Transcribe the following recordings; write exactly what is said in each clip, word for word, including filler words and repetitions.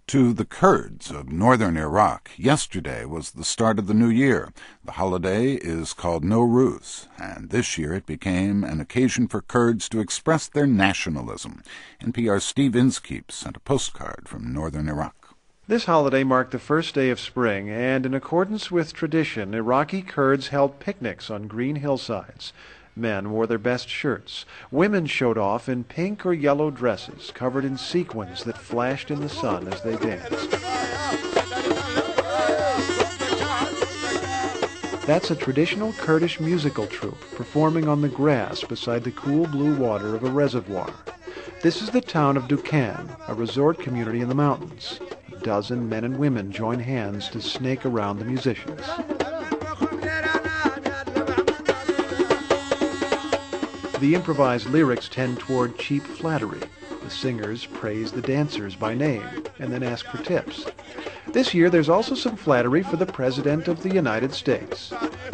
To the Kurds of northern Iraq, yesterday was the start of the new year. The holiday is called Nowruz, and this year it became an occasion for Kurds to express their nationalism. N P R's Steve Inskeep sent a postcard from northern Iraq. This holiday marked the first day of spring, and in accordance with tradition, Iraqi Kurds held picnics on green hillsides. Men wore their best shirts. Women showed off in pink or yellow dresses covered in sequins that flashed in the sun as they danced. That's a traditional Kurdish musical troupe performing on the grass beside the cool blue water of a reservoir. This is the town of Dukan, a resort community in the mountains. A dozen men and women join hands to snake around the musicians. The improvised lyrics tend toward cheap flattery. The singers praise the dancers by name and then ask for tips. This year there's also some flattery for the President of the United States.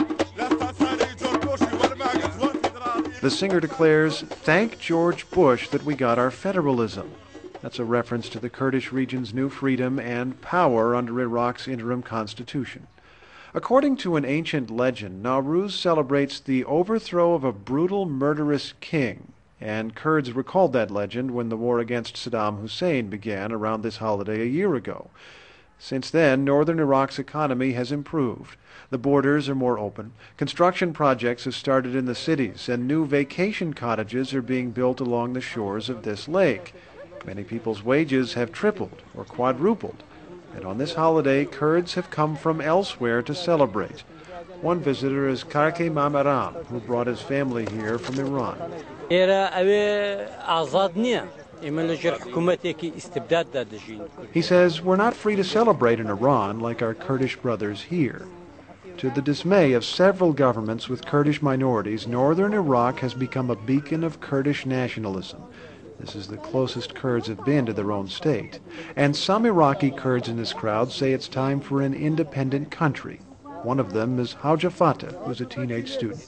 The singer declares, "Thank George Bush that we got our federalism." That's a reference to the Kurdish region's new freedom and power under Iraq's interim constitution. According to an ancient legend, Nowruz celebrates the overthrow of a brutal, murderous king, and Kurds recalled that legend when the war against Saddam Hussein began around this holiday a year ago. Since then, northern Iraq's economy has improved. The borders are more open. Construction projects have started in the cities, and new vacation cottages are being built along the shores of this lake. Many people's wages have tripled or quadrupled. And on this holiday, Kurds have come from elsewhere to celebrate. One visitor is Karke Mamaram, who brought his family here from Iran. He says, "We're not free to celebrate in Iran like our Kurdish brothers here." To the dismay of several governments with Kurdish minorities, northern Iraq has become a beacon of Kurdish nationalism. This is the closest Kurds have been to their own state. And some Iraqi Kurds in this crowd say it's time for an independent country. One of them is Hauja Fatah, who's a teenage student.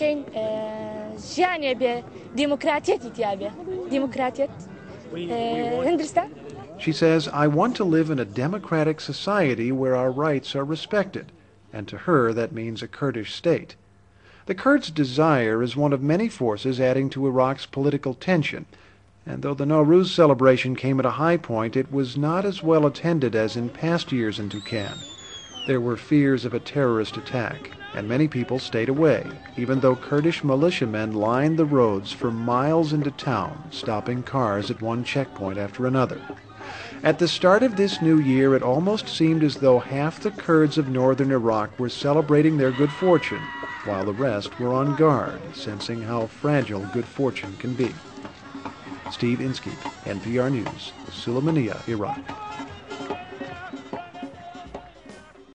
She says, "I want to live in a democratic society where our rights are respected." And to her, that means a Kurdish state. The Kurds' desire is one of many forces adding to Iraq's political tension. And though the Nowruz celebration came at a high point, it was not as well attended as in past years in Dukan. There were fears of a terrorist attack, and many people stayed away, even though Kurdish militiamen lined the roads for miles into town, stopping cars at one checkpoint after another. At the start of this new year, it almost seemed as though half the Kurds of northern Iraq were celebrating their good fortune, while the rest were on guard, sensing how fragile good fortune can be. Steve Inskeep, N P R News, Sulaymaniyah, Iraq.